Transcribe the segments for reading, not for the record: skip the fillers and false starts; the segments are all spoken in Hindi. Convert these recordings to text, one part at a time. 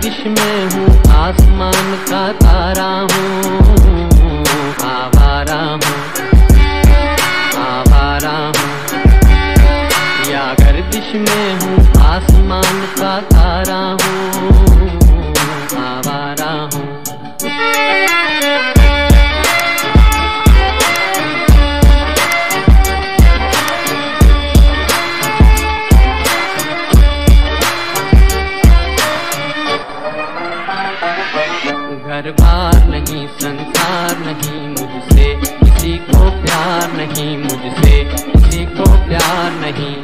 गर्दिश में हूँ, आसमान का तारा हूँ, आवारा हूँ, आवारा हूँ। या गर्दिश में हूँ, आसमान का तारा हूँ, आवारा हूँ। घर बार नहीं, संसार नहीं, मुझसे किसी को प्यार नहीं, मुझसे किसी को प्यार नहीं।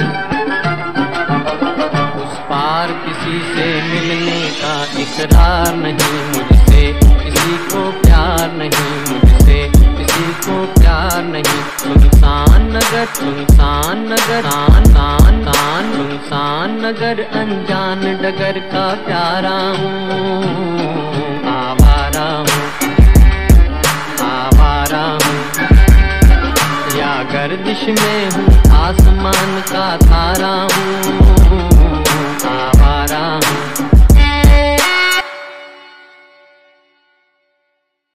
उस पार किसी से मिलने का इकरार नहीं, मुझसे किसी को प्यार नहीं, मुझसे किसी को प्यार नहीं। सुनसान नगर, सुनसान नगर, तान तान, सुनसान नगर, अनजान डगर का प्यारा हूँ, आवारा हूँ, आवारा हूँ। या गर्दिश में हूँ, आसमान का तारा हूँ, आवारा हूँ।